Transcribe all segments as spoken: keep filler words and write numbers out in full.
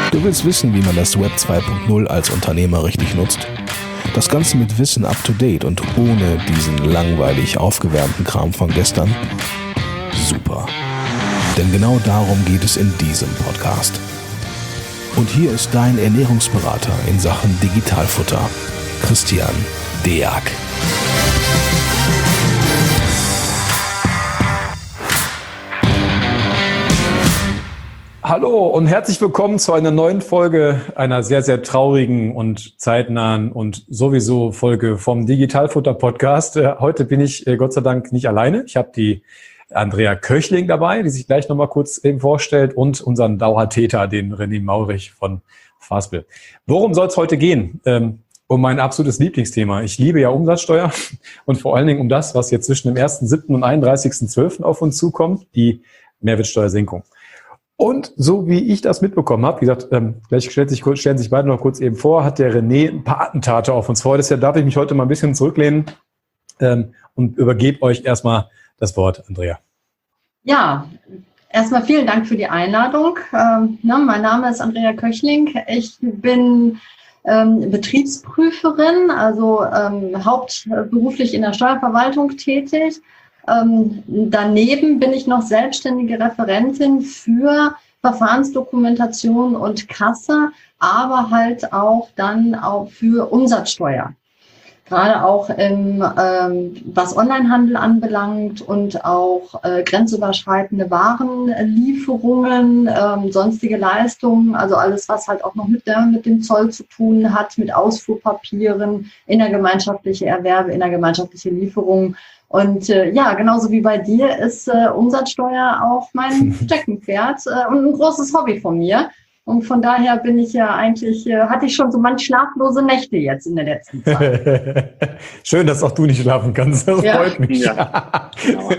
Du willst wissen, wie man das Web zwei Punkt null als Unternehmer richtig nutzt? Das Ganze mit Wissen up to date und ohne diesen langweilig aufgewärmten Kram von gestern? Super. Denn genau darum geht es in diesem Podcast. Und hier ist dein Ernährungsberater in Sachen Digitalfutter, Christian Deak. Hallo und herzlich willkommen zu einer neuen Folge, einer sehr, sehr traurigen und zeitnahen und sowieso Folge vom Digitalfutter-Podcast. Heute bin ich Gott sei Dank nicht alleine. Ich habe die Andrea Köchling dabei, die sich gleich nochmal kurz eben vorstellt, und unseren Dauertäter, den René Maurich von Fastbill. Worum soll es heute gehen? Ähm, um mein absolutes Lieblingsthema. Ich liebe ja Umsatzsteuer und vor allen Dingen um das, was jetzt zwischen dem ersten siebten und einunddreißigsten zwölften auf uns zukommt, die Mehrwertsteuersenkung. Und so wie ich das mitbekommen habe, wie gesagt, ähm, gleich stellt sich, stellen sich beide noch kurz eben vor, hat der René ein paar Attentate auf uns vor. Deshalb darf ich mich heute mal ein bisschen zurücklehnen ähm, und übergebe euch erstmal das Wort, Andrea. Ja, erstmal vielen Dank für die Einladung. Ähm, na, mein Name ist Andrea Köchling. Ich bin ähm, Betriebsprüferin, also ähm, hauptberuflich in der Steuerverwaltung tätig. Ähm, daneben bin ich noch selbstständige Referentin für Verfahrensdokumentation und Kasse, aber halt auch dann auch für Umsatzsteuer. Gerade auch im, ähm, was Onlinehandel anbelangt und auch äh, grenzüberschreitende Warenlieferungen, ähm, sonstige Leistungen, also alles, was halt auch noch mit, der, mit dem Zoll zu tun hat, mit Ausfuhrpapieren, innergemeinschaftliche Erwerbe, innergemeinschaftliche Lieferungen. Und äh, ja, genauso wie bei dir ist äh, Umsatzsteuer auch mein Steckenpferd äh, und ein großes Hobby von mir. Und von daher bin ich ja eigentlich, äh, hatte ich schon so manch schlaflose Nächte jetzt in der letzten Zeit. Schön, dass auch du nicht schlafen kannst. Das ja. freut mich. Ja, genau.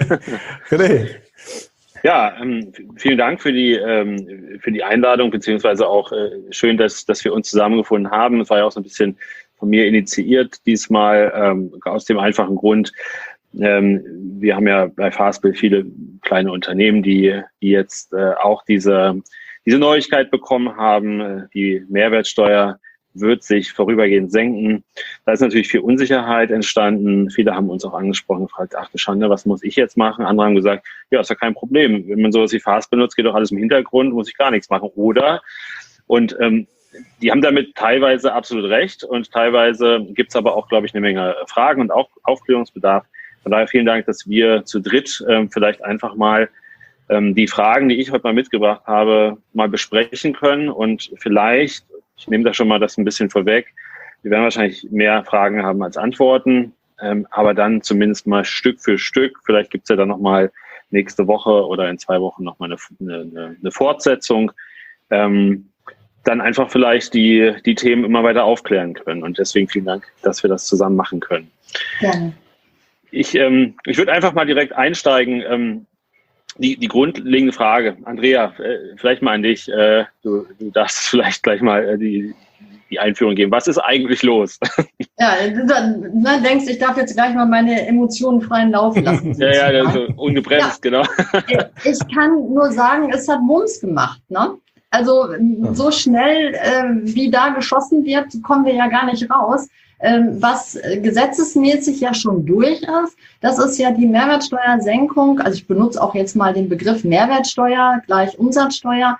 Ja, ähm, vielen Dank für die ähm, für die Einladung, beziehungsweise auch äh, schön, dass dass wir uns zusammengefunden haben. Es war ja auch so ein bisschen von mir initiiert diesmal, ähm, aus dem einfachen Grund, ähm, wir haben ja bei Fastbill viele kleine Unternehmen, die die jetzt äh, auch diese diese Neuigkeit bekommen haben. Die Mehrwertsteuer wird sich vorübergehend senken. Da ist natürlich viel Unsicherheit entstanden. Viele haben uns auch angesprochen, gefragt, ach du Schande, was muss ich jetzt machen? Andere haben gesagt, ja, ist ja kein Problem. Wenn man sowas wie Fastbill benutzt, geht doch alles im Hintergrund, muss ich gar nichts machen. Oder, und ähm, die haben damit teilweise absolut recht, und teilweise gibt es aber auch, glaube ich, eine Menge Fragen und auch Aufklärungsbedarf. Von daher vielen Dank, dass wir zu dritt ähm, vielleicht einfach mal die Fragen, die ich heute mal mitgebracht habe, mal besprechen können. Und vielleicht, ich nehme da schon mal das ein bisschen vorweg, wir werden wahrscheinlich mehr Fragen haben als Antworten, ähm, aber dann zumindest mal Stück für Stück. Vielleicht gibt es ja dann nochmal nächste Woche oder in zwei Wochen nochmal eine, eine, eine Fortsetzung. Ähm, dann einfach vielleicht die, die Themen immer weiter aufklären können. Und deswegen vielen Dank, dass wir das zusammen machen können. Gerne. Ich, ähm, ich würde einfach mal direkt einsteigen. Ähm, Die, die grundlegende Frage, Andrea, äh, vielleicht mal an dich. Äh, du, du darfst vielleicht gleich mal äh, die, die Einführung geben. Was ist eigentlich los? Ja, du dann denkst, ich darf jetzt gleich mal meine Emotionen freien Lauf lassen. ja, ja, also ungebremst, ja, genau. Ich kann nur sagen, es hat Mums gemacht, ne? Also so schnell, äh, wie da geschossen wird, kommen wir ja gar nicht raus. Was gesetzesmäßig ja schon durch ist, das ist ja die Mehrwertsteuersenkung. Also ich benutze auch jetzt mal den Begriff Mehrwertsteuer gleich Umsatzsteuer,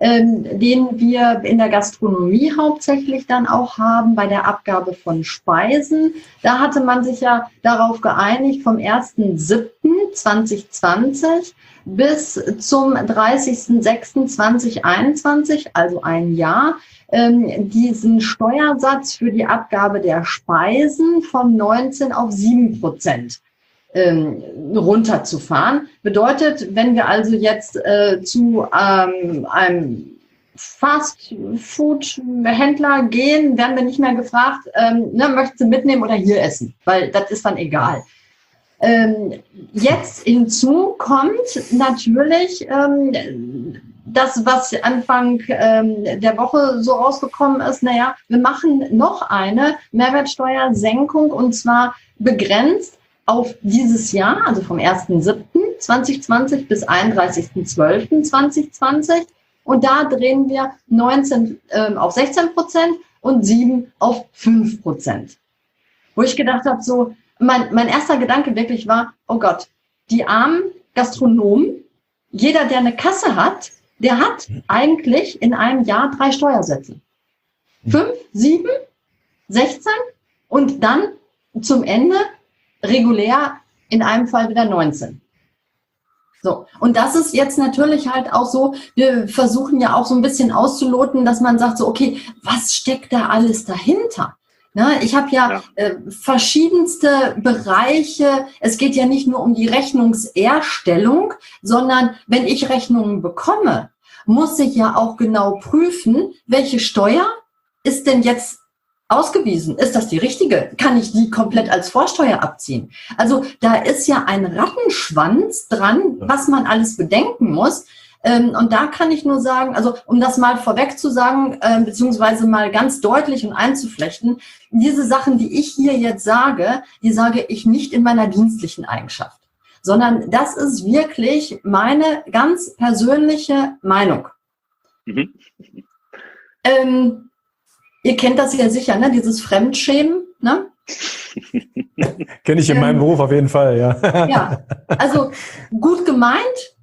den wir in der Gastronomie hauptsächlich dann auch haben bei der Abgabe von Speisen. Da hatte man sich ja darauf geeinigt, vom ersten siebten zweitausendzwanzig bis zum dreißigsten sechsten zweitausendeinundzwanzig, also ein Jahr, diesen Steuersatz für die Abgabe der Speisen von neunzehn auf sieben Prozent ähm, runterzufahren. Bedeutet, wenn wir also jetzt äh, zu ähm, einem Fast-Food-Händler gehen, werden wir nicht mehr gefragt, ähm, ne, möchtest du mitnehmen oder hier essen? Weil das ist dann egal. Ähm, jetzt hinzu kommt natürlich ähm, das, was Anfang ähm, der Woche so rausgekommen ist, naja, wir machen noch eine Mehrwertsteuersenkung, und zwar begrenzt auf dieses Jahr, also vom ersten siebten zweitausendzwanzig bis einunddreißigsten zwölften zweitausendzwanzig. Und da drehen wir neunzehn äh, auf sechzehn Prozent und sieben auf fünf Prozent. Wo ich gedacht habe, so, mein, mein erster Gedanke wirklich war, oh Gott, die armen Gastronomen, jeder, der eine Kasse hat, der hat eigentlich in einem Jahr drei Steuersätze. Fünf, sieben, sechzehn und dann zum Ende regulär in einem Fall wieder neunzehn. So. Und das ist jetzt natürlich halt auch so, wir versuchen ja auch so ein bisschen auszuloten, dass man sagt so, okay, was steckt da alles dahinter? Ne, ich habe ja, ja. Äh, verschiedenste Bereiche. Es geht ja nicht nur um die Rechnungserstellung, sondern wenn ich Rechnungen bekomme, muss ich ja auch genau prüfen, welche Steuer ist denn jetzt ausgewiesen. Ist das die richtige? Kann ich die komplett als Vorsteuer abziehen? Also da ist ja ein Rattenschwanz dran, was man alles bedenken muss. Und da kann ich nur sagen, also um das mal vorweg zu sagen, äh, beziehungsweise mal ganz deutlich und einzuflechten, diese Sachen, die ich hier jetzt sage, die sage ich nicht in meiner dienstlichen Eigenschaft, sondern das ist wirklich meine ganz persönliche Meinung. Mhm. Ähm, ihr kennt das ja sicher, ne? Dieses Fremdschämen, ne? Kenne ich in ähm, meinem Beruf auf jeden Fall, ja. Ja, also gut gemeint,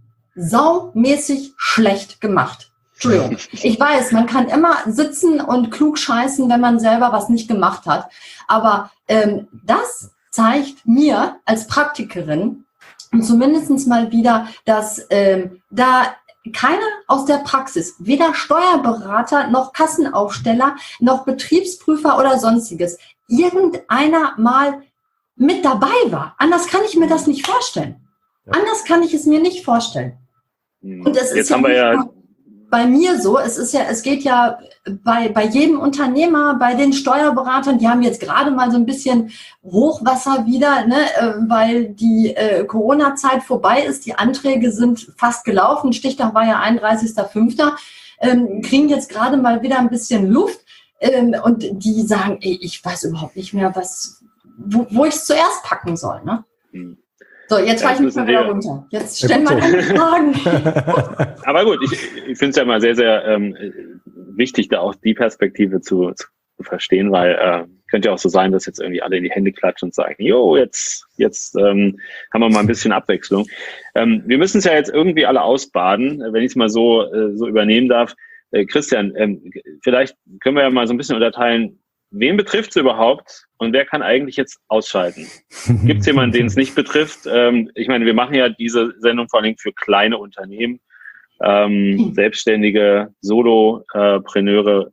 saumäßig schlecht gemacht. Entschuldigung. Ich weiß, man kann immer sitzen und klug scheißen, wenn man selber was nicht gemacht hat. Aber ähm, das zeigt mir als Praktikerin zumindest mal wieder, dass ähm, da keiner aus der Praxis, weder Steuerberater noch Kassenaufsteller noch Betriebsprüfer oder sonstiges, irgendeiner mal mit dabei war. Anders kann ich mir das nicht vorstellen. Anders kann ich es mir nicht vorstellen. Und es Jetzt ist haben ja wir ja bei mir so, es ist ja, es geht ja bei, bei jedem Unternehmer, bei den Steuerberatern, die haben jetzt gerade mal so ein bisschen Hochwasser wieder, ne, weil die äh, Corona-Zeit vorbei ist, die Anträge sind fast gelaufen, Stichtag war ja einunddreißigster fünfter Ähm, kriegen jetzt gerade mal wieder ein bisschen Luft ähm, und die sagen, ey, ich weiß überhaupt nicht mehr, was, wo, wo ich es zuerst packen soll, ne? Hm. So, jetzt fahre ich mich mal wieder runter. Jetzt stellen wir keine Fragen. Aber gut, ich, ich finde es ja immer sehr, sehr ähm, wichtig, da auch die Perspektive zu, zu verstehen, weil äh, könnte ja auch so sein, dass jetzt irgendwie alle in die Hände klatschen und sagen, jo, jetzt, jetzt ähm, haben wir mal ein bisschen Abwechslung. Ähm, wir müssen es ja jetzt irgendwie alle ausbaden, wenn ich es mal so, äh, so übernehmen darf. Äh, Christian, ähm, vielleicht können wir ja mal so ein bisschen unterteilen, wen betrifft es überhaupt und wer kann eigentlich jetzt ausschalten? Gibt es jemanden, den es nicht betrifft? Ähm, ich meine, wir machen ja diese Sendung vor allem für kleine Unternehmen, ähm, Selbstständige, Solopreneure.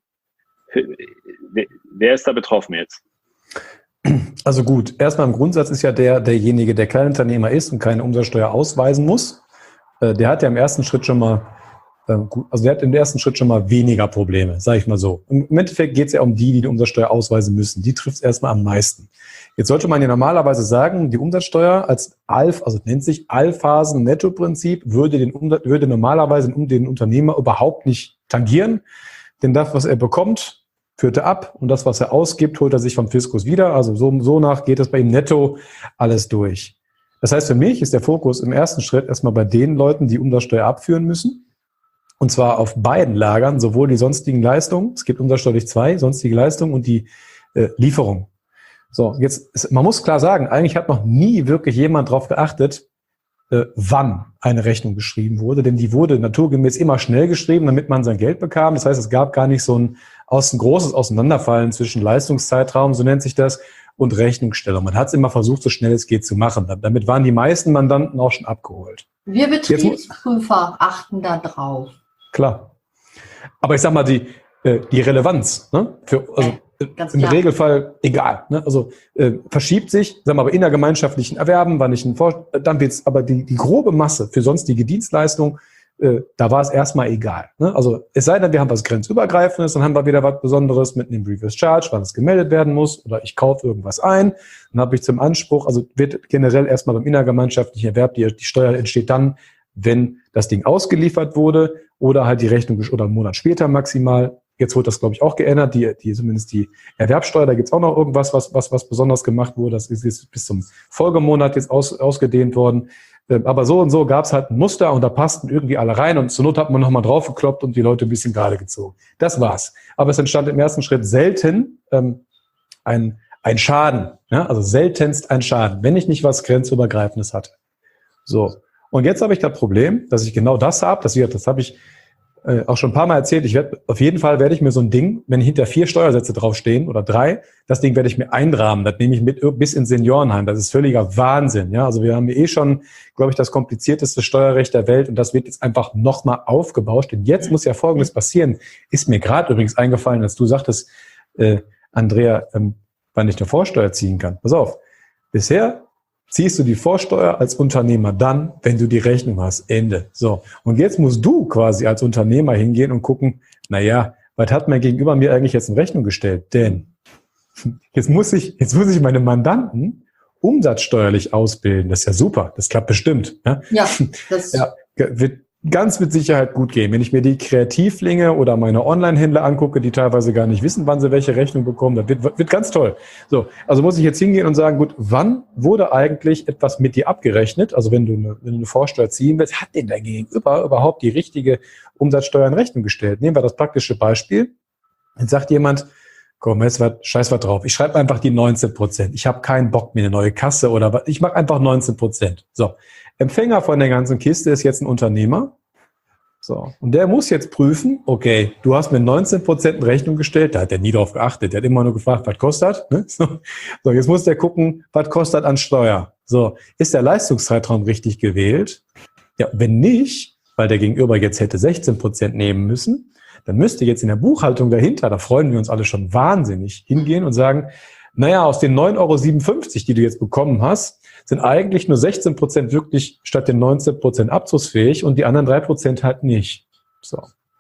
Wer ist da betroffen jetzt? Also gut, erstmal im Grundsatz ist ja der derjenige, der Kleinunternehmer ist und keine Umsatzsteuer ausweisen muss, äh, der hat ja im ersten Schritt schon mal Also der hat im ersten Schritt schon mal weniger Probleme, sage ich mal so. Im Endeffekt geht es ja um die, die die Umsatzsteuer ausweisen müssen. Die trifft es erstmal am meisten. Jetzt sollte man ja normalerweise sagen, die Umsatzsteuer als Alf, also nennt sich Allphasen-Netto-Prinzip, würde den würde normalerweise den Unternehmer überhaupt nicht tangieren. Denn das, was er bekommt, führt er ab und das, was er ausgibt, holt er sich vom Fiskus wieder. Also so, so nach geht es bei ihm netto alles durch. Das heißt, für mich ist der Fokus im ersten Schritt erstmal bei den Leuten, die Umsatzsteuer abführen müssen. Und zwar auf beiden Lagern, sowohl die sonstigen Leistungen, es gibt umsatzsteuerlich zwei, sonstige Leistungen und die äh, Lieferung. So, jetzt, ist, man muss klar sagen, eigentlich hat noch nie wirklich jemand darauf geachtet, äh, wann eine Rechnung geschrieben wurde, denn die wurde naturgemäß immer schnell geschrieben, damit man sein Geld bekam. Das heißt, es gab gar nicht so ein, aus, ein großes Auseinanderfallen zwischen Leistungszeitraum, so nennt sich das, und Rechnungsstellung. Man hat es immer versucht, so schnell es geht zu machen. Damit waren die meisten Mandanten auch schon abgeholt. Wir Betriebsprüfer achten da drauf. Klar. Aber ich sag mal, die, äh, die Relevanz, ne, für, also Ganz im klar. Regelfall egal. Ne? Also äh, verschiebt sich, sagen wir mal, bei innergemeinschaftlichen Erwerben war nicht ein Vor dann wird's, aber die, die grobe Masse für sonstige Dienstleistungen, äh, da war es erstmal egal. Ne? Also es sei denn, wir haben was Grenzübergreifendes, dann haben wir wieder was Besonderes mit einem Reverse Charge, weil es gemeldet werden muss, oder ich kaufe irgendwas ein, dann habe ich zum Anspruch, also wird generell erstmal beim innergemeinschaftlichen Erwerb, die, die Steuer entsteht dann, wenn das Ding ausgeliefert wurde oder halt die Rechnung oder einen Monat später maximal. Jetzt wurde das, glaube ich, auch geändert, die, die zumindest die Erwerbsteuer, da gibt's auch noch irgendwas, was, was, was besonders gemacht wurde. Das ist jetzt bis zum Folgemonat jetzt aus, ausgedehnt worden. Aber so und so gab es halt ein Muster und da passten irgendwie alle rein und zur Not hat man nochmal draufgekloppt und die Leute ein bisschen gerade gezogen. Das war's. Aber es entstand im ersten Schritt selten ähm, ein, ein Schaden. Ja? Also seltenst ein Schaden, wenn ich nicht was Grenzübergreifendes hatte. So. Und jetzt habe ich das Problem, dass ich genau das habe. Das, das habe ich äh, auch schon ein paar Mal erzählt. Ich werde, auf jeden Fall werde ich mir so ein Ding, wenn hinter vier Steuersätze draufstehen oder drei, das Ding werde ich mir einrahmen. Das nehme ich mit bis ins Seniorenheim. Das ist völliger Wahnsinn. Ja, also wir haben eh schon, glaube ich, das komplizierteste Steuerrecht der Welt und das wird jetzt einfach nochmal aufgebauscht. Denn jetzt muss ja Folgendes passieren. Ist mir gerade übrigens eingefallen, als du sagtest, äh, Andrea, ähm, wann ich eine Vorsteuer ziehen kann. Pass auf. Bisher ziehst du die Vorsteuer als Unternehmer dann, wenn du die Rechnung hast. Ende. So. Und jetzt musst du quasi als Unternehmer hingehen und gucken, naja, was hat mein Gegenüber mir eigentlich jetzt in Rechnung gestellt? Denn jetzt muss ich, jetzt muss ich meine Mandanten umsatzsteuerlich ausbilden. Das ist ja super. Das klappt bestimmt. Ja, ja das ja, wird ganz mit Sicherheit gut gehen. Wenn ich mir die Kreativlinge oder meine Online-Händler angucke, die teilweise gar nicht wissen, wann sie welche Rechnung bekommen, das wird, wird ganz toll. So, also muss ich jetzt hingehen und sagen, gut, wann wurde eigentlich etwas mit dir abgerechnet? Also wenn du eine, wenn du eine Vorsteuer ziehen willst, hat denn dein Gegenüber überhaupt die richtige Umsatzsteuer in Rechnung gestellt? Nehmen wir das praktische Beispiel. Jetzt sagt jemand, komm, jetzt was, scheiß was drauf. Ich schreibe einfach die neunzehn Prozent. Ich habe keinen Bock, mir eine neue Kasse oder was. Ich mache einfach neunzehn Prozent. So. Empfänger von der ganzen Kiste ist jetzt ein Unternehmer. So. Und der muss jetzt prüfen, okay, du hast mir neunzehn Prozent in Rechnung gestellt, da hat er nie drauf geachtet, der hat immer nur gefragt, was kostet, ne? So. So, jetzt muss der gucken, was kostet an Steuer. So, ist der Leistungszeitraum richtig gewählt? Ja, wenn nicht, weil der Gegenüber jetzt hätte sechzehn Prozent nehmen müssen, dann müsste jetzt in der Buchhaltung dahinter, da freuen wir uns alle schon wahnsinnig, hingehen und sagen, naja, aus den neun Euro siebenundfünfzig, die du jetzt bekommen hast, sind eigentlich nur sechzehn Prozent wirklich statt den neunzehn Prozent abzugsfähig und die anderen drei Prozent halt nicht. So.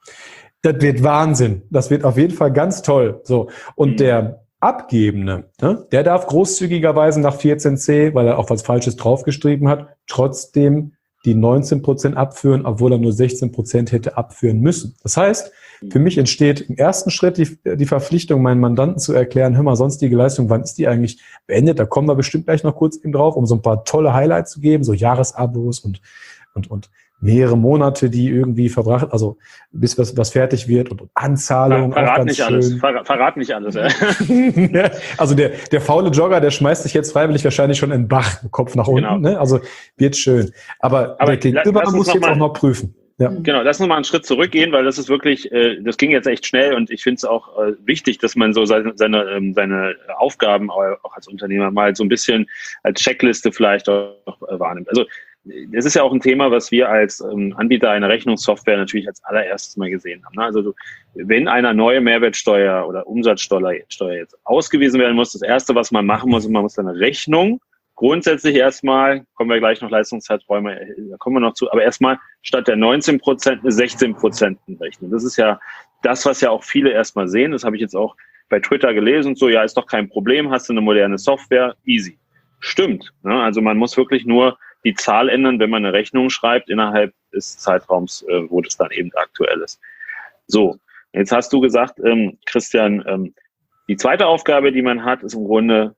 Das wird Wahnsinn. Das wird auf jeden Fall ganz toll. So. Und mhm. der Abgebende, ne, der darf großzügigerweise nach vierzehn c, weil er auch was Falsches draufgeschrieben hat, trotzdem die neunzehn Prozent abführen, obwohl er nur sechzehn Prozent hätte abführen müssen. Das heißt, für mich entsteht im ersten Schritt die, die Verpflichtung, meinen Mandanten zu erklären, hör mal, sonstige Leistung, wann ist die eigentlich beendet? Da kommen wir bestimmt gleich noch kurz eben drauf, um so ein paar tolle Highlights zu geben, so Jahresabos und, und, und mehrere Monate, die irgendwie verbracht, also bis was, was fertig wird und, und Anzahlungen. Ver, verrat auch ganz nicht schön. alles. Ver, verrat nicht alles. Ja. Ja, also der, der faule Jogger, der schmeißt sich jetzt freiwillig wahrscheinlich schon in den Bach, Kopf nach unten. Genau. Ne? Also wird schön. Aber, Aber der Gegenüber muss jetzt mal, auch noch prüfen. Ja. Genau, lass uns mal einen Schritt zurückgehen, weil das ist wirklich, äh, das ging jetzt echt schnell und ich finde es auch äh, wichtig, dass man so seine, seine, ähm, seine Aufgaben auch als Unternehmer mal so ein bisschen als Checkliste vielleicht auch äh, wahrnimmt. Also das ist ja auch ein Thema, was wir als ähm, Anbieter einer Rechnungssoftware natürlich als allererstes mal gesehen haben. Ne? Also du, wenn einer neue Mehrwertsteuer oder Umsatzsteuer Steuer jetzt ausgewiesen werden muss, das Erste, was man machen muss, man muss eine Rechnung grundsätzlich erstmal, kommen wir gleich noch Leistungszeiträume, da kommen wir noch zu, aber erstmal statt der neunzehn Prozent eine sechzehn Prozent Rechnung. Das ist ja das, was ja auch viele erstmal sehen. Das habe ich jetzt auch bei Twitter gelesen und so, ja, ist doch kein Problem, hast du eine moderne Software, easy. Stimmt. Ne? Also man muss wirklich nur die Zahl ändern, wenn man eine Rechnung schreibt, innerhalb des Zeitraums, äh, wo das dann eben aktuell ist. So, jetzt hast du gesagt, ähm, Christian, ähm, die zweite Aufgabe, die man hat, ist im Grunde,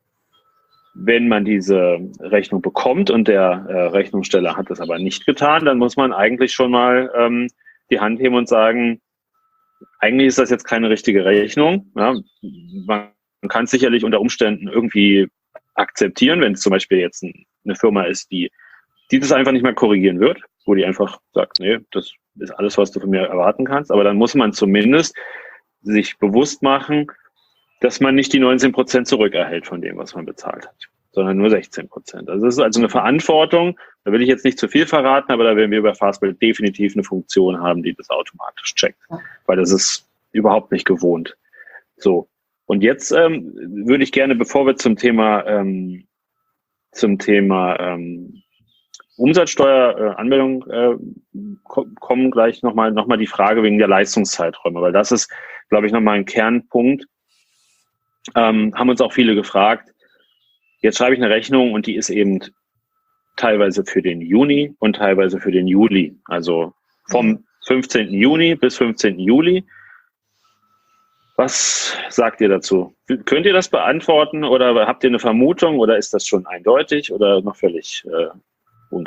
wenn man diese Rechnung bekommt und der äh, Rechnungssteller hat das aber nicht getan, dann muss man eigentlich schon mal ähm, die Hand heben und sagen, eigentlich ist das jetzt keine richtige Rechnung. Ja? Man kann es sicherlich unter Umständen irgendwie akzeptieren, wenn es zum Beispiel jetzt ein, eine Firma ist, die, die das einfach nicht mehr korrigieren wird, wo die einfach sagt, nee, das ist alles, was du von mir erwarten kannst. Aber dann muss man zumindest sich bewusst machen, dass man nicht die neunzehn Prozent zurückerhält von dem, was man bezahlt hat, sondern nur sechzehn Prozent. Also das ist also eine Verantwortung, da will ich jetzt nicht zu viel verraten, aber da werden wir bei Fastbill definitiv eine Funktion haben, die das automatisch checkt, weil das ist überhaupt nicht gewohnt. So, und jetzt ähm, würde ich gerne, bevor wir zum Thema ähm, zum Thema ähm, Umsatzsteueranmeldung äh, kommen, gleich nochmal noch mal die Frage wegen der Leistungszeiträume, weil das ist, glaube ich, nochmal ein Kernpunkt. Ähm, haben uns auch viele gefragt, jetzt schreibe ich eine Rechnung und die ist eben teilweise für den Juni und teilweise für den Juli. Also vom fünfzehnten Juni bis fünfzehnten Juli. Was sagt ihr dazu? Könnt ihr das beantworten oder habt ihr eine Vermutung oder ist das schon eindeutig oder noch völlig äh, unklar?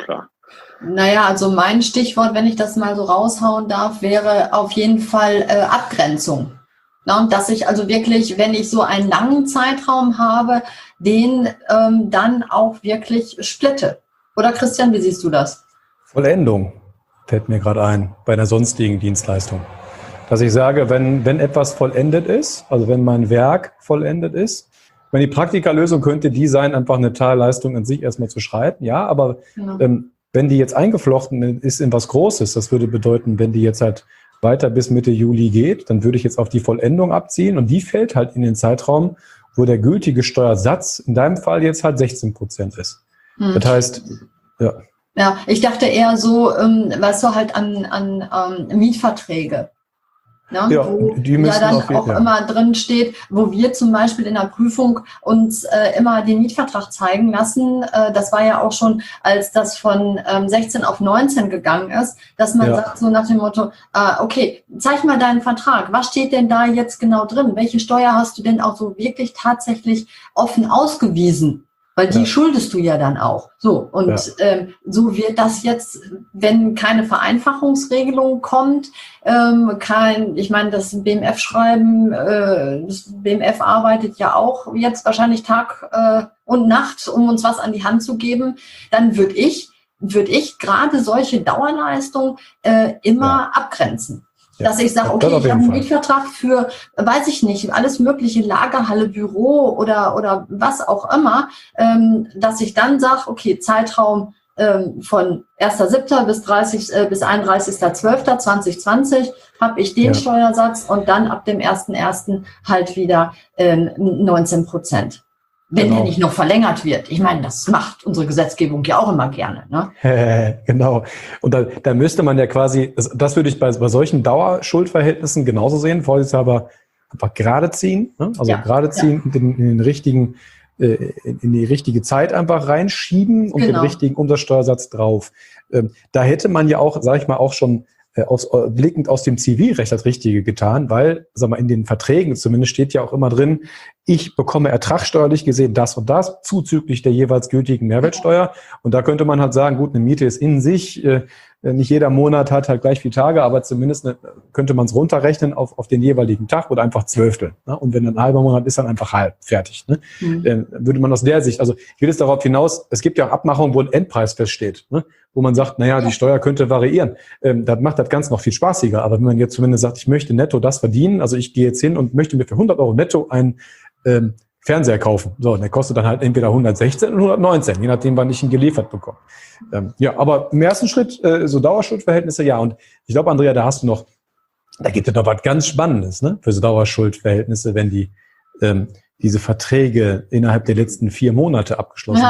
Naja, also mein Stichwort, wenn ich das mal so raushauen darf, wäre auf jeden Fall äh, Abgrenzung. Na, und dass ich also wirklich, wenn ich so einen langen Zeitraum habe, den ähm, dann auch wirklich splitte. Oder Christian, wie siehst du das? Vollendung fällt mir gerade ein bei einer sonstigen Dienstleistung. Dass ich sage, wenn, wenn etwas vollendet ist, also wenn mein Werk vollendet ist, wenn die Praktikerlösung könnte die sein, einfach eine Teilleistung an sich erstmal zu schreiben, ja, aber genau. ähm, wenn die jetzt eingeflochten ist in was Großes, das würde bedeuten, wenn die jetzt halt weiter bis Mitte Juli geht, dann würde ich jetzt auf die Vollendung abziehen und die fällt halt in den Zeitraum, wo der gültige Steuersatz in deinem Fall jetzt halt sechzehn Prozent ist. Hm. Das heißt, ja. Ja, ich dachte eher so, ähm, weißt du, halt an, an ähm, Mietverträge. Ne, ja, wo die müssen ja dann auf jeden, auch ja. immer drin steht, wo wir zum Beispiel in der Prüfung uns äh, immer den Mietvertrag zeigen lassen. Äh, das war ja auch schon, als das von ähm, sechzehn auf neunzehn gegangen ist, dass man ja. sagt so nach dem Motto, äh, okay, zeig mal deinen Vertrag. Was steht denn da jetzt genau drin? Welche Steuer hast du denn auch so wirklich tatsächlich offen ausgewiesen? Weil die ja. schuldest du ja dann auch. So, und ja. ähm, so wird das jetzt, wenn keine Vereinfachungsregelung kommt, ähm, kein, ich meine, das B M F-Schreiben, äh, das B M F arbeitet ja auch jetzt wahrscheinlich Tag äh, und Nacht, um uns was an die Hand zu geben, dann würde ich, würde ich gerade solche Dauerleistungen äh, immer ja. abgrenzen. Ja, dass ich sage, okay, ich habe einen Mietvertrag für, weiß ich nicht, alles mögliche, Lagerhalle, Büro oder oder was auch immer, ähm, dass ich dann sage, okay, Zeitraum ähm, von erster siebter bis dreißig äh, bis einunddreißigster zwölfter zweitausendzwanzig habe ich den ja. Steuersatz und dann ab dem ersten ersten halt wieder ähm, neunzehn Prozent. Wenn genau. der nicht noch verlängert wird. Ich meine, das macht unsere Gesetzgebung ja auch immer gerne. Ne? Genau. Und da, da müsste man ja quasi, das, das würde ich bei, bei solchen Dauerschuldverhältnissen genauso sehen, vorsichtshalber einfach gerade ziehen. Ne? Also ja. gerade ziehen, ja. in, in den richtigen, äh, in die richtige Zeit einfach reinschieben und genau. den richtigen Umsatzsteuersatz drauf. Ähm, da hätte man ja auch, sage ich mal, auch schon äh, aus, äh, blickend aus dem Zivilrecht das Richtige getan, weil, sag mal, in den Verträgen zumindest steht ja auch immer drin, ich bekomme ertragssteuerlich gesehen das und das, zuzüglich der jeweils gültigen Mehrwertsteuer. Und da könnte man halt sagen, gut, eine Miete ist in sich, äh, nicht jeder Monat hat halt gleich viele Tage, aber zumindest eine, könnte man es runterrechnen auf, auf den jeweiligen Tag oder einfach Zwölftel. Ne? Und wenn ein halber Monat ist, dann einfach halb, fertig. Ne? Mhm. Äh, würde man aus der Sicht, also ich will jetzt darauf hinaus, es gibt ja auch Abmachungen, wo ein Endpreis feststeht, ne? Wo man sagt, naja, die Steuer könnte variieren. Ähm, das macht das Ganze noch viel spaßiger. Aber wenn man jetzt zumindest sagt, ich möchte netto das verdienen, also ich gehe jetzt hin und möchte mir für hundert Euro netto ein Ähm, Fernseher kaufen. So, und der kostet dann halt entweder hundertsechzehn oder hundertneunzehn, je nachdem, wann ich ihn geliefert bekomme. Ähm, ja, aber im ersten Schritt äh, so Dauerschuldverhältnisse, ja. Und ich glaube, Andrea, da hast du noch, da gibt es noch was ganz Spannendes, ne, für so Dauerschuldverhältnisse, wenn die ähm, diese Verträge innerhalb der letzten vier Monate abgeschlossen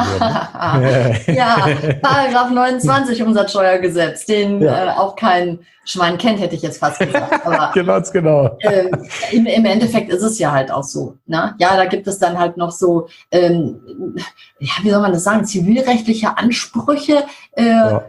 wurden. Ja, Paragraph neunundzwanzig Umsatzsteuergesetz, den ja. äh, auch kein Schwein kennt, hätte ich jetzt fast gesagt. Aber genau, genau. Ähm, im, im Endeffekt ist es ja halt auch so. Ne? Ja, da gibt es dann halt noch so, ähm, ja, wie soll man das sagen, zivilrechtliche Ansprüche, äh, ja.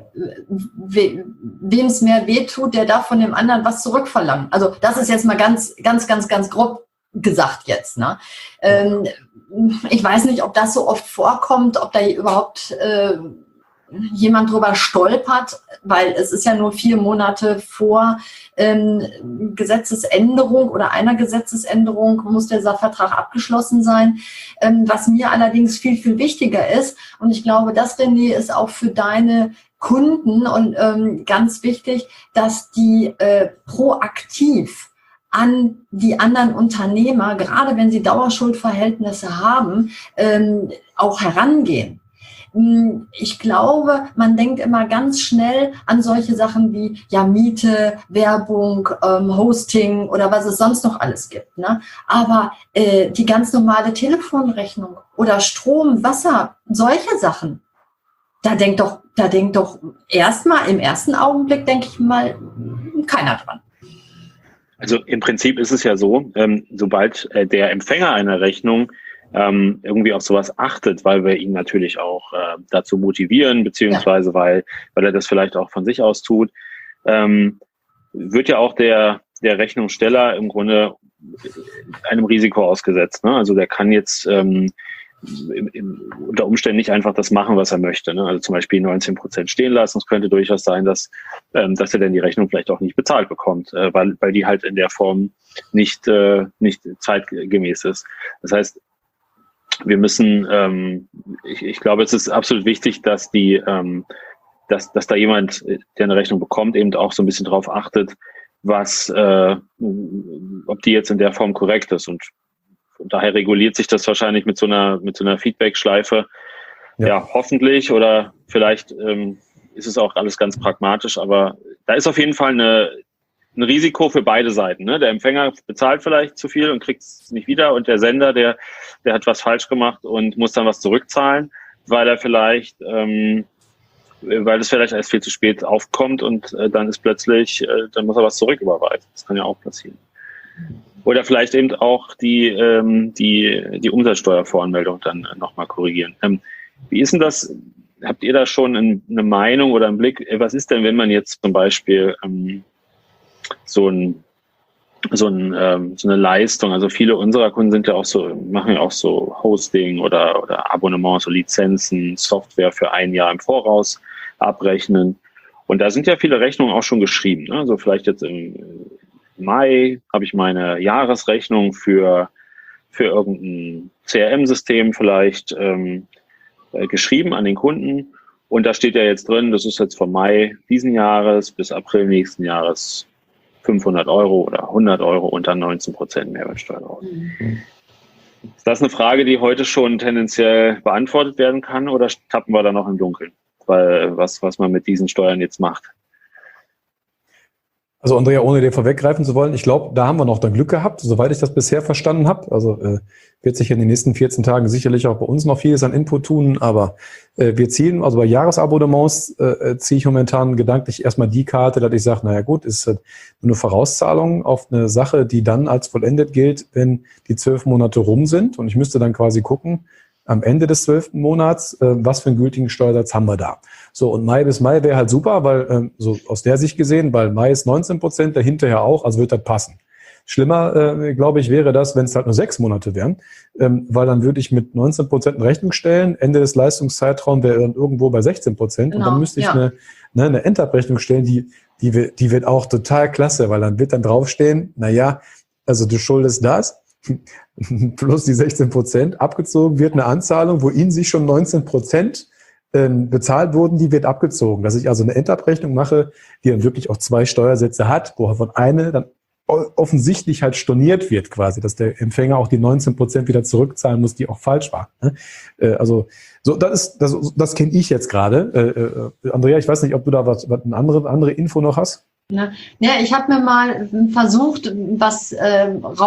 we, wem es mehr wehtut, der darf von dem anderen was zurückverlangen. Also das ist jetzt mal ganz, ganz, ganz, ganz grob gesagt jetzt. Ne? Ähm, ich weiß nicht, ob das so oft vorkommt, ob da überhaupt äh, jemand drüber stolpert, weil es ist ja nur vier Monate vor ähm, Gesetzesänderung oder einer Gesetzesänderung muss dieser Vertrag abgeschlossen sein. Ähm, was mir allerdings viel, viel wichtiger ist, und ich glaube, das, René, ist auch für deine Kunden und ähm, ganz wichtig, dass die äh, proaktiv an die anderen Unternehmer, gerade wenn sie Dauerschuldverhältnisse haben, ähm, auch herangehen. Ich glaube, man denkt immer ganz schnell an solche Sachen wie ja Miete, Werbung, ähm, Hosting oder was es sonst noch alles gibt. Ne? Aber äh, die ganz normale Telefonrechnung oder Strom, Wasser, solche Sachen, da denkt doch, da denkt doch erstmal im ersten Augenblick, denke ich mal, keiner dran. Also im Prinzip ist es ja so, ähm, sobald äh, der Empfänger einer Rechnung ähm, irgendwie auf sowas achtet, weil wir ihn natürlich auch äh, dazu motivieren, beziehungsweise ja. weil weil er das vielleicht auch von sich aus tut, ähm, wird ja auch der der Rechnungssteller im Grunde einem Risiko ausgesetzt. Ne? Also der kann jetzt ähm, im, im, unter Umständen nicht einfach das machen, was er möchte. Ne? Also zum Beispiel neunzehn Prozent stehen lassen. Es könnte durchaus sein, dass, ähm, dass er dann die Rechnung vielleicht auch nicht bezahlt bekommt, äh, weil, weil die halt in der Form nicht, äh, nicht zeitgemäß ist. Das heißt, wir müssen, ähm, ich, ich glaube, es ist absolut wichtig, dass die, ähm, dass, dass da jemand, der eine Rechnung bekommt, eben auch so ein bisschen drauf achtet, was, äh, ob die jetzt in der Form korrekt ist. Und von daher reguliert sich das wahrscheinlich mit so einer, mit so einer Feedback-Schleife. Ja. ja, hoffentlich, oder vielleicht ähm, ist es auch alles ganz pragmatisch, aber da ist auf jeden Fall eine, ein Risiko für beide Seiten. Ne? Der Empfänger bezahlt vielleicht zu viel und kriegt es nicht wieder, und der Sender, der, der hat was falsch gemacht und muss dann was zurückzahlen, weil er vielleicht, ähm, weil es vielleicht erst viel zu spät aufkommt, und äh, dann ist plötzlich, äh, dann muss er was zurücküberweisen. Das kann ja auch passieren. Oder vielleicht eben auch die, ähm, die, die Umsatzsteuervoranmeldung dann äh, nochmal korrigieren. Ähm, wie ist denn das? Habt ihr da schon ein, eine Meinung oder einen Blick? Was ist denn, wenn man jetzt zum Beispiel ähm, so ein so, ein, ähm, so eine Leistung, also viele unserer Kunden sind ja auch so, machen ja auch so Hosting oder, oder Abonnements, so Lizenzen, Software für ein Jahr im Voraus abrechnen. Und da sind ja viele Rechnungen auch schon geschrieben. Ne? Also vielleicht jetzt im Mai habe ich meine Jahresrechnung für, für irgendein C R M-System vielleicht ähm, äh, geschrieben an den Kunden. Und da steht ja jetzt drin, das ist jetzt von Mai diesen Jahres bis April nächsten Jahres fünfhundert Euro oder hundert Euro und dann neunzehn Prozent Mehrwertsteuer drauf. Mhm. Ist das eine Frage, die heute schon tendenziell beantwortet werden kann, oder tappen wir da noch im Dunkeln? Weil was, was man mit diesen Steuern jetzt macht. Also Andrea, ohne dir vorweggreifen zu wollen, ich glaube, da haben wir noch dann Glück gehabt, soweit ich das bisher verstanden habe. Also äh, wird sich in den nächsten vierzehn Tagen sicherlich auch bei uns noch vieles an Input tun, aber äh, wir ziehen, also bei Jahresabonnements äh, ziehe ich momentan gedanklich erstmal die Karte, dass ich sage, naja gut, ist äh, eine Vorauszahlung auf eine Sache, die dann als vollendet gilt, wenn die zwölf Monate rum sind, und ich müsste dann quasi gucken, am Ende des zwölften Monats, äh, was für einen gültigen Steuersatz haben wir da. So, und Mai bis Mai wäre halt super, weil, ähm, so aus der Sicht gesehen, weil Mai ist neunzehn Prozent, dahinter ja auch, also wird das passen. Schlimmer, äh, glaube ich, wäre das, wenn es halt nur sechs Monate wären, ähm, weil dann würde ich mit neunzehn Prozent in Rechnung stellen, Ende des Leistungszeitraums wäre dann irgendwo bei sechzehn Prozent, genau, und dann müsste ich ja. eine, ne, eine Endabrechnung stellen, die, die, wird, die wird auch total klasse, weil dann wird dann draufstehen, na ja, also du schuldest das, plus die sechzehn Prozent, abgezogen wird eine Anzahlung, wo Ihnen sich schon neunzehn Prozent ähm, bezahlt wurden, die wird abgezogen. Dass ich also eine Endabrechnung mache, die dann wirklich auch zwei Steuersätze hat, wovon eine dann offensichtlich halt storniert wird quasi, dass der Empfänger auch die neunzehn Prozent wieder zurückzahlen muss, die auch falsch war. Äh, also so, das ist, das, das kenne ich jetzt gerade. Äh, äh, Andrea, ich weiß nicht, ob du da was, was eine andere, andere Info noch hast? Ne? Ja, ich habe mir mal versucht, was äh,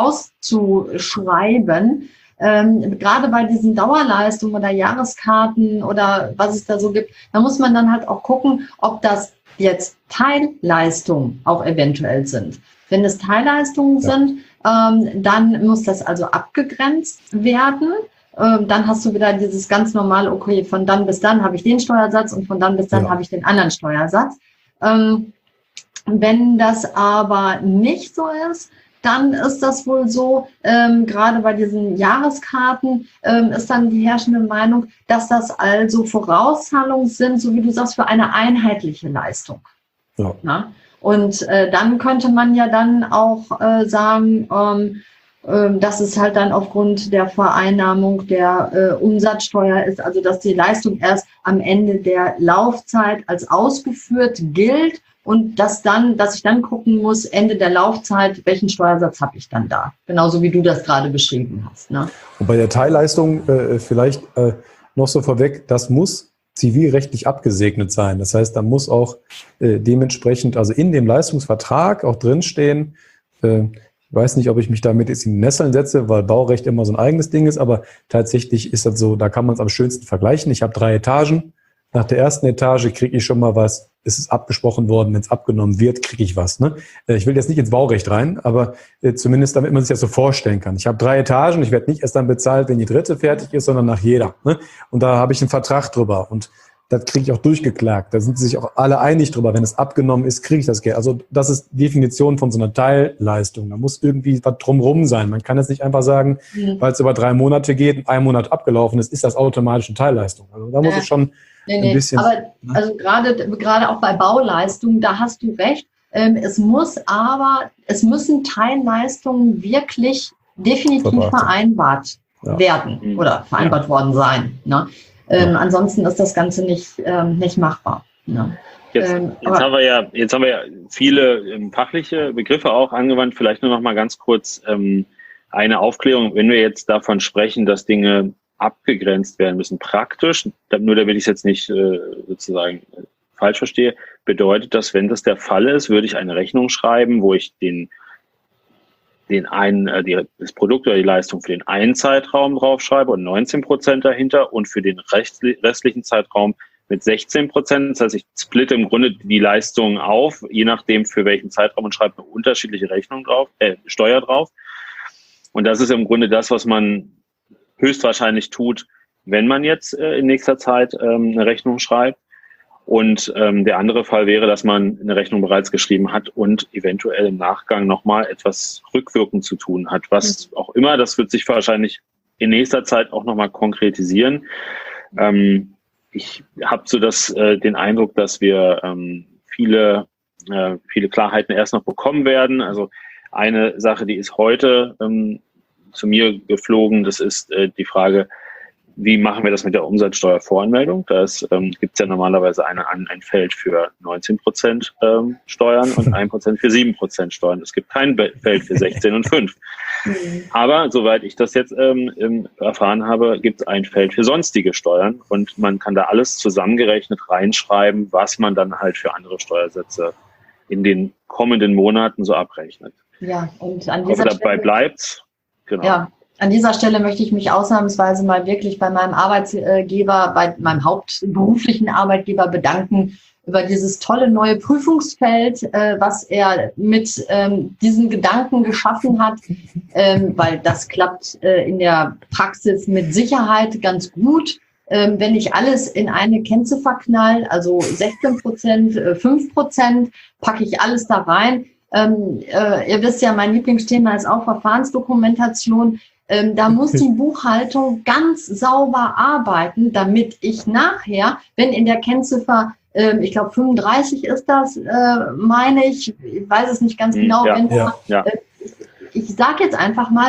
rauszuschreiben, ähm, gerade bei diesen Dauerleistungen oder Jahreskarten oder was es da so gibt, da muss man dann halt auch gucken, ob das jetzt Teilleistungen auch eventuell sind. Wenn es Teilleistungen ja. sind, ähm, dann muss das also abgegrenzt werden. Ähm, dann hast du wieder dieses ganz normale, okay, von dann bis dann habe ich den Steuersatz und von dann bis dann ja. habe ich den anderen Steuersatz. Ähm, Wenn das aber nicht so ist, dann ist das wohl so, ähm, gerade bei diesen Jahreskarten ähm, ist dann die herrschende Meinung, dass das also Vorauszahlungen sind, so wie du sagst, für eine einheitliche Leistung. Ja. Na? Und äh, dann könnte man ja dann auch äh, sagen, ähm, äh, dass es halt dann aufgrund der Vereinnahmung der äh, Umsatzsteuer ist, also dass die Leistung erst am Ende der Laufzeit als ausgeführt gilt. Und dass dann, dass ich dann gucken muss, Ende der Laufzeit, welchen Steuersatz habe ich dann da? Genauso wie du das gerade beschrieben hast. Ne? Und bei der Teilleistung äh, vielleicht äh, noch so vorweg, das muss zivilrechtlich abgesegnet sein. Das heißt, da muss auch äh, dementsprechend, also in dem Leistungsvertrag auch drinstehen, äh, ich weiß nicht, ob ich mich damit jetzt in die Nesseln setze, weil Baurecht immer so ein eigenes Ding ist, aber tatsächlich ist das so, da kann man es am schönsten vergleichen. Ich habe drei Etagen. Nach der ersten Etage kriege ich schon mal was, es ist abgesprochen worden, wenn es abgenommen wird, kriege ich was. Ne? Ich will jetzt nicht ins Baurecht rein, aber äh, zumindest damit man sich das so vorstellen kann. Ich habe drei Etagen, ich werde nicht erst dann bezahlt, wenn die dritte fertig ist, sondern nach jeder. Ne? Und da habe ich einen Vertrag drüber. Und das kriege ich auch durchgeklagt. Da sind sich auch alle einig drüber. Wenn es abgenommen ist, kriege ich das Geld. Also das ist Definition von so einer Teilleistung. Da muss irgendwie was drumrum sein. Man kann jetzt nicht einfach sagen, mhm. weil es über drei Monate geht und ein Monat abgelaufen ist, ist das automatisch eine Teilleistung. Also da muss ja. es schon nee, nee. ein bisschen... Aber also gerade, gerade auch bei Bauleistungen, da hast du recht. Ähm, es muss aber, es müssen Teilleistungen wirklich definitiv Verbracht. vereinbart ja. werden oder vereinbart ja. worden sein. Ne? Ähm, ja. Ansonsten ist das Ganze nicht, ähm, nicht machbar. Ne? Jetzt, ähm, jetzt, haben wir ja, jetzt haben wir ja viele ähm, fachliche Begriffe auch angewandt. Vielleicht nur noch mal ganz kurz ähm, eine Aufklärung. Wenn wir jetzt davon sprechen, dass Dinge abgegrenzt werden müssen, praktisch, nur damit ich es jetzt nicht äh, sozusagen äh, falsch verstehe, bedeutet das, wenn das der Fall ist, würde ich eine Rechnung schreiben, wo ich den den einen, äh, die, das Produkt oder die Leistung für den einen Zeitraum draufschreibe und neunzehn Prozent dahinter und für den restli- restlichen Zeitraum mit sechzehn Prozent. Das heißt, ich splitte im Grunde die Leistung auf, je nachdem für welchen Zeitraum und schreibe eine unterschiedliche Rechnung drauf, äh, Steuer drauf. Und das ist im Grunde das, was man höchstwahrscheinlich tut, wenn man jetzt äh, in nächster Zeit ähm, eine Rechnung schreibt. Und ähm, der andere Fall wäre, dass man eine Rechnung bereits geschrieben hat und eventuell im Nachgang nochmal etwas rückwirkend zu tun hat. Was auch immer, das wird sich wahrscheinlich in nächster Zeit auch nochmal konkretisieren. Ähm, ich habe so das, äh, den Eindruck, dass wir ähm, viele, äh, viele Klarheiten erst noch bekommen werden. Also eine Sache, die ist heute ähm, zu mir geflogen, das ist äh, die Frage, wie machen wir das mit der Umsatzsteuervoranmeldung? Da ähm, gibt es ja normalerweise eine, ein Feld für neunzehn Prozent ähm, Steuern und ein Prozent für sieben Prozent Steuern. Es gibt kein Feld für sechzehn und fünf. Aber soweit ich das jetzt ähm, erfahren habe, gibt es ein Feld für sonstige Steuern und man kann da alles zusammengerechnet reinschreiben, was man dann halt für andere Steuersätze in den kommenden Monaten so abrechnet. Ja, und an dieser Stelle, dabei bleibt, genau. Ja. An dieser Stelle möchte ich mich ausnahmsweise mal wirklich bei meinem Arbeitgeber, bei meinem hauptberuflichen Arbeitgeber bedanken über dieses tolle neue Prüfungsfeld, äh, was er mit ähm, diesen Gedanken geschaffen hat, ähm, weil das klappt äh, in der Praxis mit Sicherheit ganz gut. Ähm, wenn ich alles in eine Kennziffer knall, also sechzehn Prozent, äh, fünf Prozent, packe ich alles da rein. Ähm, äh, ihr wisst ja, mein Lieblingsthema ist auch Verfahrensdokumentation. Ähm, da muss die Buchhaltung ganz sauber arbeiten, damit ich nachher, wenn in der Kennziffer, ähm, ich glaube fünfunddreißig ist das, äh, meine ich, ich weiß es nicht ganz genau, ja, wenn ja, ja. Äh, ich sage jetzt einfach mal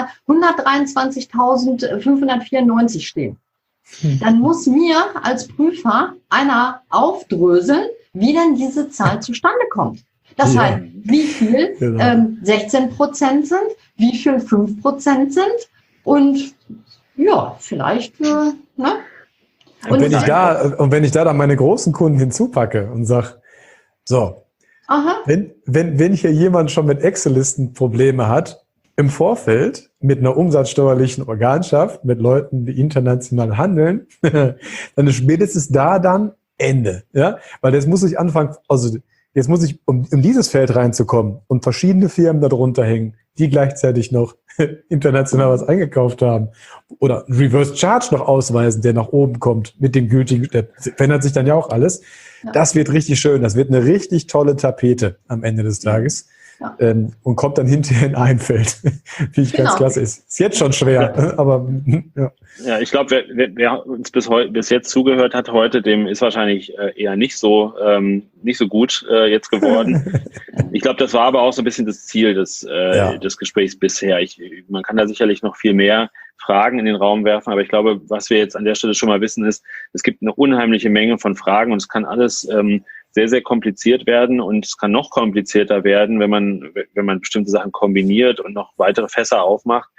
hundertdreiundzwanzigtausendfünfhundertvierundneunzig stehen. Dann muss mir als Prüfer einer aufdröseln, wie denn diese Zahl zustande kommt. Das ja. heißt, wie viel genau. ähm, sechzehn Prozent sind, wie viel fünf Prozent sind. Und ja, vielleicht, äh, ne? Und, und, wenn ich da, und wenn ich da dann meine großen Kunden hinzupacke und sage, so, Aha. Wenn, wenn, wenn hier jemand schon mit Excel-Listen Probleme hat, im Vorfeld mit einer umsatzsteuerlichen Organschaft, mit Leuten, die international handeln, dann ist spätestens da dann Ende. Ja? Weil jetzt muss ich anfangen, also jetzt muss ich, um in dieses Feld reinzukommen und verschiedene Firmen darunter hängen, die gleichzeitig noch international was eingekauft haben oder Reverse Charge noch ausweisen, der nach oben kommt mit dem gültigen, der verändert sich dann ja auch alles. Ja. Das wird richtig schön. Das wird eine richtig tolle Tapete am Ende des Tages. Ja. Ähm, und kommt dann hinterher in ein Feld. Wie ich genau. ganz klasse ist. Ist jetzt schon schwer, ja. aber ja. Ja, ich glaube, wer, wer, wer uns bis heu, bis jetzt zugehört hat heute, dem ist wahrscheinlich äh, eher nicht so ähm, nicht so gut äh, jetzt geworden. Ich glaube, das war aber auch so ein bisschen das Ziel des äh, ja. des Gesprächs bisher. Ich, man kann da sicherlich noch viel mehr Fragen in den Raum werfen, aber ich glaube, was wir jetzt an der Stelle schon mal wissen, ist, es gibt eine unheimliche Menge von Fragen und es kann alles ähm, sehr, sehr kompliziert werden und es kann noch komplizierter werden, wenn man, wenn man bestimmte Sachen kombiniert und noch weitere Fässer aufmacht.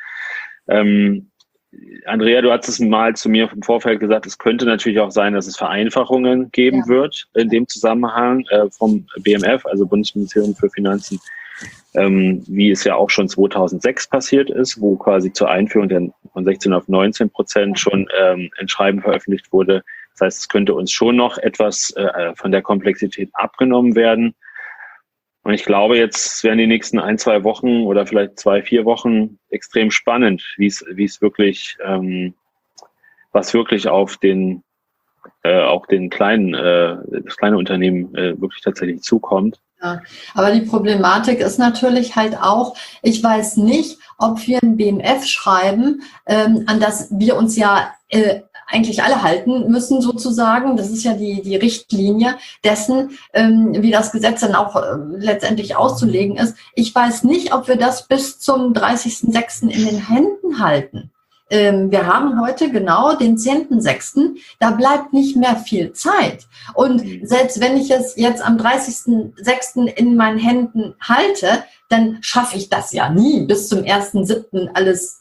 Ähm, Andrea, du hast es mal zu mir im Vorfeld gesagt, es könnte natürlich auch sein, dass es Vereinfachungen geben ja. wird in dem Zusammenhang äh, vom B M F, also Bundesministerium für Finanzen, ähm, wie es ja auch schon zweitausendsechs passiert ist, wo quasi zur Einführung der von sechzehn auf neunzehn Prozent schon ähm, ein Schreiben veröffentlicht wurde. Das heißt, es könnte uns schon noch etwas äh, von der Komplexität abgenommen werden. Und ich glaube, jetzt werden die nächsten ein, zwei Wochen oder vielleicht zwei, vier Wochen extrem spannend, wie es, wie es wirklich, ähm, was wirklich auf den äh, auch den kleinen, äh, das kleine Unternehmen äh, wirklich tatsächlich zukommt. Ja, aber die Problematik ist natürlich halt auch, ich weiß nicht, ob wir ein B M F schreiben, ähm, an das wir uns ja äh, eigentlich alle halten müssen sozusagen. Das ist ja die, die Richtlinie dessen, ähm, wie das Gesetz dann auch äh, letztendlich auszulegen ist. Ich weiß nicht, ob wir das bis zum dreißigsten sechsten in den Händen halten. Ähm, wir haben heute genau den zehnten sechsten Da bleibt nicht mehr viel Zeit. Und selbst wenn ich es jetzt am dreißigsten sechsten in meinen Händen halte, dann schaffe ich das ja nie, bis zum ersten siebten alles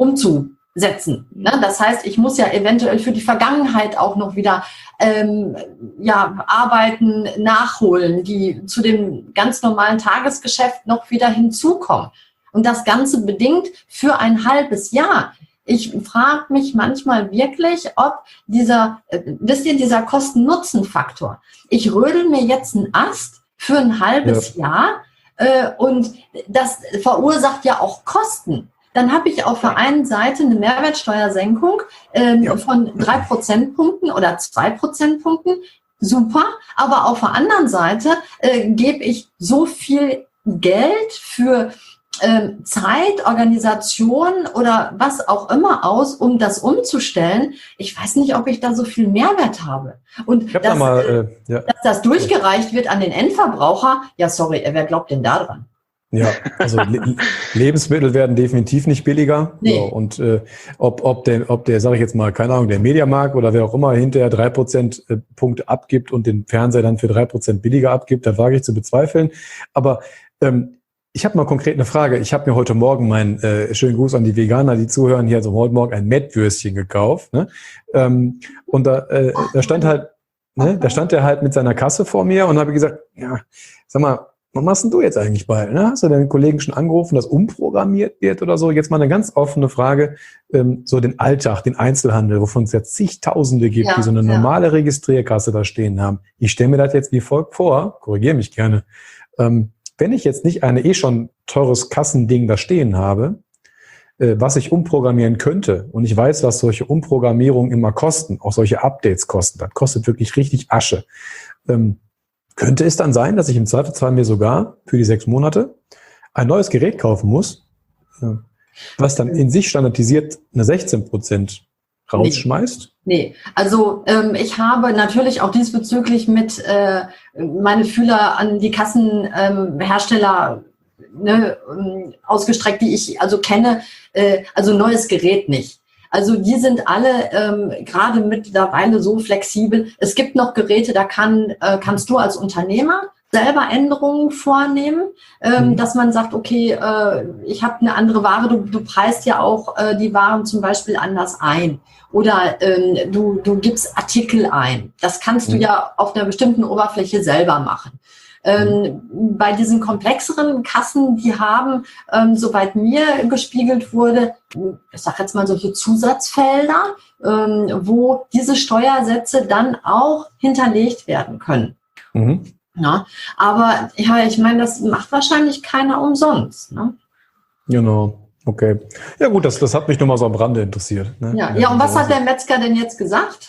umzusetzen. Ne? Das heißt, ich muss ja eventuell für die Vergangenheit auch noch wieder ähm, ja, Arbeiten nachholen, die zu dem ganz normalen Tagesgeschäft noch wieder hinzukommen. Und das Ganze bedingt für ein halbes Jahr. Ich frage mich manchmal wirklich, ob dieser, äh, wisst ihr, dieser Kosten-Nutzen-Faktor. Ich rödel mir jetzt einen Ast für ein halbes ja. Jahr äh, und das verursacht ja auch Kosten. Dann habe ich auf der einen Seite eine Mehrwertsteuersenkung ähm, ja. von drei Prozentpunkten oder zwei Prozentpunkten. Super. Aber auf der anderen Seite äh, gebe ich so viel Geld für Ähm, Zeit, Organisation oder was auch immer aus, um das umzustellen. Ich weiß nicht, ob ich da so viel Mehrwert habe. Und ich hab dass, da mal, äh, ja. dass das durchgereicht wird an den Endverbraucher, ja sorry, wer glaubt denn da dran? Ja, also Le Lebensmittel werden definitiv nicht billiger. Nee. So, und äh, ob, ob der, ob der, sage ich jetzt mal, keine Ahnung, der Mediamarkt oder wer auch immer hinterher drei Prozentpunkte abgibt und den Fernseher dann für drei Prozent billiger abgibt, da wage ich zu bezweifeln. Aber ähm, ich habe mal konkret eine Frage. Ich habe mir heute Morgen meinen äh, schönen Gruß an die Veganer, die zuhören hier, also heute Morgen ein Mettwürstchen gekauft. Ne? Ähm, und da, äh, da stand halt, ne, da stand er halt mit seiner Kasse vor mir und habe gesagt, ja, sag mal, was machst denn du jetzt eigentlich bald? Ne? Hast du deinen Kollegen schon angerufen, dass umprogrammiert wird oder so? Jetzt mal eine ganz offene Frage, ähm, so den Alltag, den Einzelhandel, wovon es jetzt zigtausende gibt, ja, die so eine normale ja. Registrierkasse da stehen haben. Ich stelle mir das jetzt wie folgt vor, korrigiere mich gerne, ähm, wenn ich jetzt nicht eine eh schon teures Kassending da stehen habe, äh, was ich umprogrammieren könnte, und ich weiß, was solche Umprogrammierungen immer kosten, auch solche Updates kosten, das kostet wirklich richtig Asche, ähm, könnte es dann sein, dass ich im Zweifelsfall mir sogar für die sechs Monate ein neues Gerät kaufen muss, äh, was dann in sich standardisiert eine sechzehn Prozent rausschmeißt? Nee, nee. also ähm, ich habe natürlich auch diesbezüglich mit äh, meine Fühler an die Kassenhersteller ähm, ne, ausgestreckt, die ich also kenne, äh, also neues Gerät nicht. Also die sind alle ähm, gerade mittlerweile so flexibel. Es gibt noch Geräte, da kann äh, kannst du als Unternehmer selber Änderungen vornehmen, ähm, mhm. dass man sagt, okay, äh, ich habe eine andere Ware, du, du preist ja auch äh, die Waren zum Beispiel anders ein oder ähm, du, du gibst Artikel ein. Das kannst mhm. du ja auf einer bestimmten Oberfläche selber machen. Ähm, mhm. Bei diesen komplexeren Kassen, die haben, ähm, soweit mir gespiegelt wurde, ich sage jetzt mal solche Zusatzfelder, ähm, wo diese Steuersätze dann auch hinterlegt werden können. Mhm. Ja, aber ja, ich meine, das macht wahrscheinlich keiner umsonst. Ne? Genau, okay. Ja gut, das, das hat mich nur mal so am Rande interessiert. Ne? Ja, ja, und was hat der Metzger denn jetzt gesagt?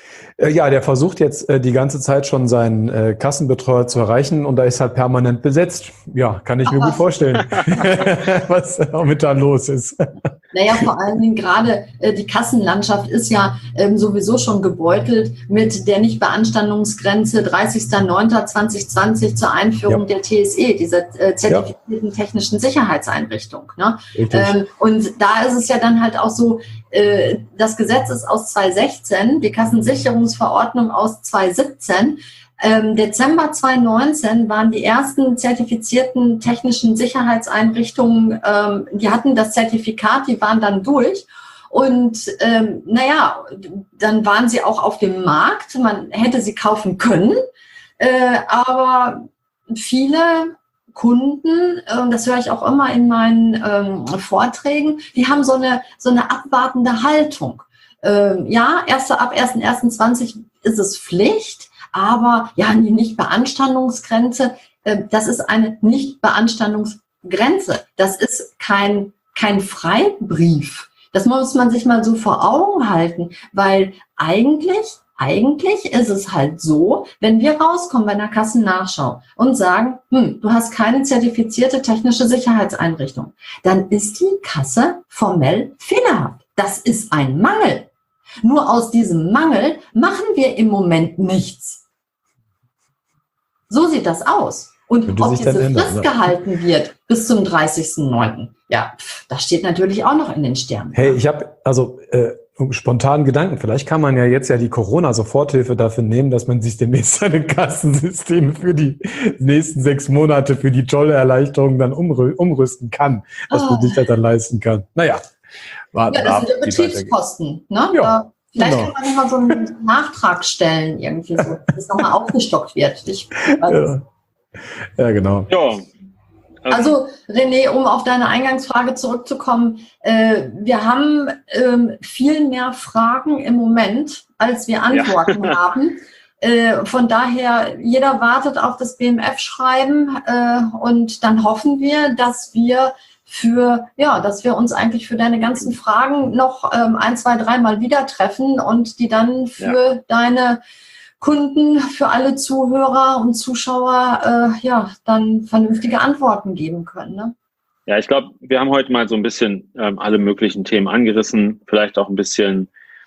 Ja, der versucht jetzt äh, die ganze Zeit schon seinen äh, Kassenbetreuer zu erreichen und da ist halt permanent besetzt. Ja, kann ich Ach, mir was? gut vorstellen, was momentan los ist. Naja, vor allen Dingen gerade äh, die Kassenlandschaft ist ja ähm, sowieso schon gebeutelt mit der Nichtbeanstandungsgrenze dreißigster neunter zweitausendzwanzig zur Einführung ja. der T S E, dieser äh, zertifizierten ja. technischen Sicherheitseinrichtung. Ne? Ähm, und da ist es ja dann halt auch so, äh, das Gesetz ist aus zweitausendsechzehn, die Kassensicherungsverordnung aus zweitausendsiebzehn. Ähm, Dezember zweitausendneunzehn waren die ersten zertifizierten technischen Sicherheitseinrichtungen, ähm, die hatten das Zertifikat, die waren dann durch. Und ähm, naja, dann waren sie auch auf dem Markt, man hätte sie kaufen können, äh, aber viele Kunden, äh, das höre ich auch immer in meinen ähm, Vorträgen, die haben so eine, so eine abwartende Haltung. Ähm, ja, erste, ab erster erster zwanzig ist es Pflicht, aber ja, die Nichtbeanstandungsgrenze, äh, das ist eine Nichtbeanstandungsgrenze. Das ist kein, kein Freibrief. Das muss man sich mal so vor Augen halten, weil eigentlich, eigentlich ist es halt so, wenn wir rauskommen bei einer Kassennachschau und sagen, hm, du hast keine zertifizierte technische Sicherheitseinrichtung, dann ist die Kasse formell fehlerhaft. Das ist ein Mangel. Nur aus diesem Mangel machen wir im Moment nichts. So sieht das aus. Und Könnte ob sich diese dann ändern, Frist ja. gehalten wird bis zum dreißigsten neunten Ja, pf, das steht natürlich auch noch in den Sternen. Hey, ich habe also äh, spontanen Gedanken. Vielleicht kann man ja jetzt ja die Corona-Soforthilfe dafür nehmen, dass man sich demnächst seine Kassensysteme für die nächsten sechs Monate für die tolle Erleichterung dann umrü- umrüsten kann, dass Oh. man sich das dann leisten kann. Naja, warten Ja, wir das ab, sind ja wie es weitergeht. Betriebskosten. Ne? Ja, Da, vielleicht genau. kann man immer so einen Nachtrag stellen, irgendwie so, dass es nochmal aufgestockt wird. Ich, Ja. ja, genau. Ja. Also René, um auf deine Eingangsfrage zurückzukommen, äh, wir haben ähm, viel mehr Fragen im Moment, als wir Antworten Ja. haben. Äh, von daher, jeder wartet auf das B M F-Schreiben äh, und dann hoffen wir, dass wir für, ja, dass wir uns eigentlich für deine ganzen Fragen noch ähm, ein, zwei, dreimal wieder treffen und die dann für Ja. deine Kunden, für alle Zuhörer und Zuschauer, äh, ja, dann vernünftige Antworten geben können. Ne? Ja, ich glaube, wir haben heute mal so ein bisschen ähm, alle möglichen Themen angerissen, vielleicht auch ein bisschen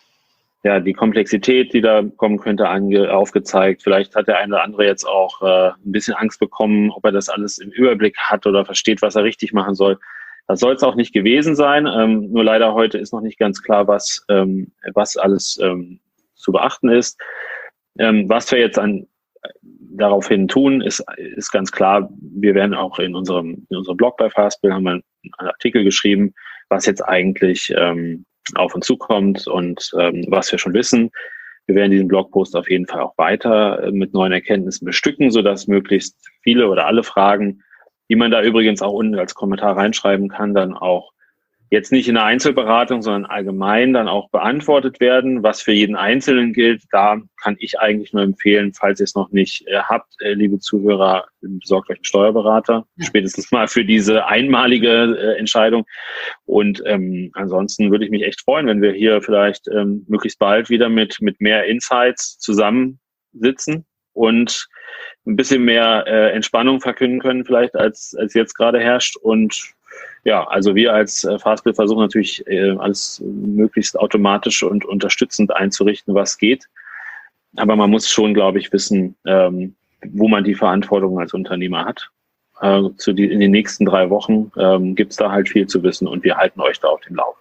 ja die Komplexität, die da kommen könnte, ange- aufgezeigt. Vielleicht hat der eine oder andere jetzt auch äh, ein bisschen Angst bekommen, ob er das alles im Überblick hat oder versteht, was er richtig machen soll. Das soll es auch nicht gewesen sein. Ähm, nur leider heute ist noch nicht ganz klar, was, ähm, was alles ähm, zu beachten ist. Ähm, was wir jetzt an daraufhin tun, ist, ist ganz klar, wir werden auch in unserem, in unserem Blog bei Fastbill haben wir einen Artikel geschrieben, was jetzt eigentlich ähm, auf uns zukommt und ähm, was wir schon wissen. Wir werden diesen Blogpost auf jeden Fall auch weiter äh, mit neuen Erkenntnissen bestücken, sodass möglichst viele oder alle Fragen, die man da übrigens auch unten als Kommentar reinschreiben kann, dann auch jetzt nicht in der Einzelberatung, sondern allgemein dann auch beantwortet werden. Was für jeden Einzelnen gilt, da kann ich eigentlich nur empfehlen, falls ihr es noch nicht äh, habt, äh, liebe Zuhörer, besorgt euch einen Steuerberater, Ja. spätestens mal für diese einmalige äh, Entscheidung. Und ähm, ansonsten würde ich mich echt freuen, wenn wir hier vielleicht ähm, möglichst bald wieder mit, mit mehr Insights zusammensitzen und ein bisschen mehr äh, Entspannung verkünden können vielleicht, als, als jetzt gerade herrscht. Und ja, also wir als äh, Fastbill versuchen natürlich äh, alles möglichst automatisch und unterstützend einzurichten, was geht. Aber man muss schon, glaube ich, wissen, ähm, wo man die Verantwortung als Unternehmer hat. Äh, zu die, in den nächsten drei Wochen ähm, gibt es da halt viel zu wissen und wir halten euch da auf dem Laufen.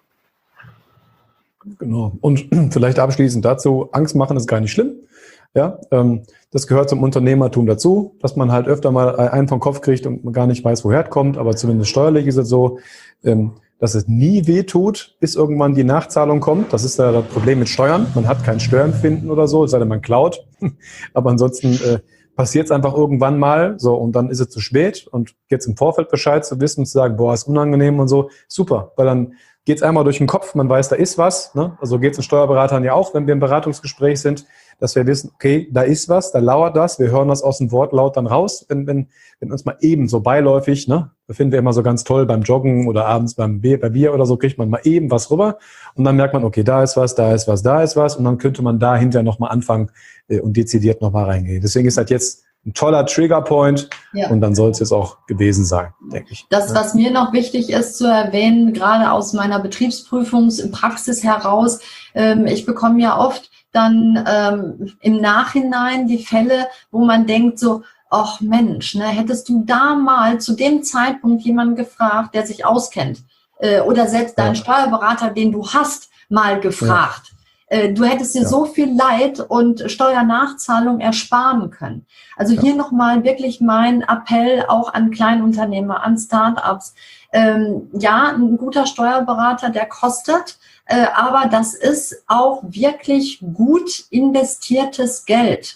Genau. Und vielleicht abschließend dazu, Angst machen ist gar nicht schlimm. Ja, ähm, das gehört zum Unternehmertum dazu, dass man halt öfter mal einen vom Kopf kriegt und man gar nicht weiß, woher es kommt. Aber zumindest steuerlich ist es so, ähm, dass es nie wehtut, bis irgendwann die Nachzahlung kommt. Das ist ja das Problem mit Steuern. Man hat kein Steuernfinden oder so, es sei denn, man klaut. Aber ansonsten äh, passiert es einfach irgendwann mal. So, und dann ist es zu spät. Und jetzt im Vorfeld Bescheid zu wissen und zu sagen, boah, ist unangenehm und so, super. Weil dann geht es einmal durch den Kopf, man weiß, da ist was. Ne? Also geht es den Steuerberatern ja auch, wenn wir im Beratungsgespräch sind, dass wir wissen, okay, da ist was, da lauert das, wir hören das aus dem Wortlaut dann raus, wenn, wenn, wenn uns mal eben so beiläufig, ne, das finden wir immer so ganz toll beim Joggen oder abends beim Bier, bei Bier oder so, kriegt man mal eben was rüber und dann merkt man, okay, da ist was, da ist was, da ist was und dann könnte man da hinterher nochmal anfangen äh, und dezidiert nochmal reingehen. Deswegen ist das jetzt ein toller Triggerpoint Ja. und dann soll es jetzt auch gewesen sein, denke ich. Das, was mir noch wichtig ist zu erwähnen, gerade aus meiner Betriebsprüfungspraxis heraus, ähm, ich bekomme ja oft dann ähm, im Nachhinein die Fälle, wo man denkt so, ach Mensch, ne, hättest du da mal zu dem Zeitpunkt jemanden gefragt, der sich auskennt, äh, oder selbst deinen Ja. Steuerberater, den du hast, mal gefragt. Äh, du hättest dir Ja. so viel Leid und Steuernachzahlung ersparen können. Also hier nochmal wirklich mein Appell auch an Kleinunternehmer, an Start-ups. Ähm, ja, ein guter Steuerberater, der kostet, äh, aber das ist auch wirklich gut investiertes Geld.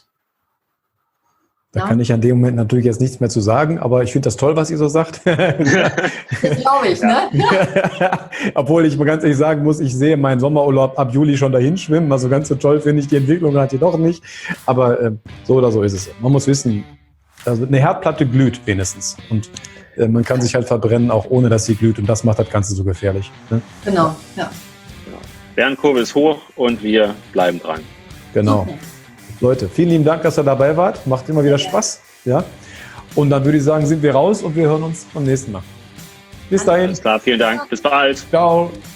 Da Ja. kann ich an dem Moment natürlich jetzt nichts mehr zu sagen, aber ich finde das toll, was ihr so sagt. Das glaube ich, ne? Obwohl ich mal ganz ehrlich sagen muss, ich sehe meinen Sommerurlaub ab Juli schon dahin schwimmen. Also ganz so toll finde ich die Entwicklung hat die doch nicht. Aber äh, so oder so ist es. Man muss wissen, also eine Herdplatte glüht wenigstens. Und äh, man kann sich halt verbrennen, auch ohne dass sie glüht. Und das macht das Ganze so gefährlich. Ne? Genau, ja. Lernkurve ist hoch und wir bleiben dran. Genau. Super. Leute, vielen lieben Dank, dass ihr dabei wart. Macht immer wieder Spaß. Ja. Und dann würde ich sagen, sind wir raus und wir hören uns beim nächsten Mal. Bis dahin. Alles klar, vielen Dank. Bis bald. Ciao.